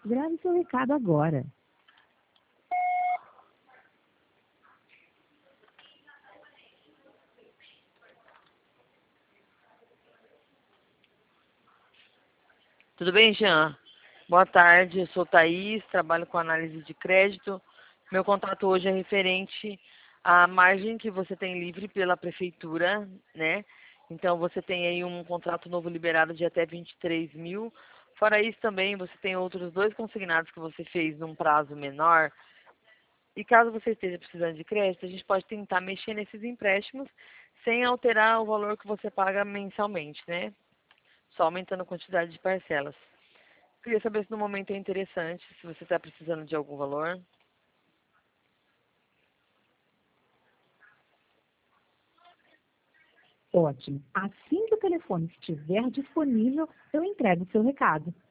Grave seu recado agora. Tudo bem, Jean? Boa tarde, eu sou Thaís, trabalho com análise de crédito. Meu contato hoje é referente à margem que você tem livre pela prefeitura, né? Então, você tem aí um contrato novo liberado de até 23 mil. Fora isso, também, você tem outros 2 consignados que você fez num prazo menor. E caso você esteja precisando de crédito, a gente pode tentar mexer nesses empréstimos sem alterar o valor que você paga mensalmente, né? Só aumentando a quantidade de parcelas. Queria saber se no momento é interessante, se você está precisando de algum valor. Ótimo. Assim que o telefone estiver disponível, eu entrego o seu recado.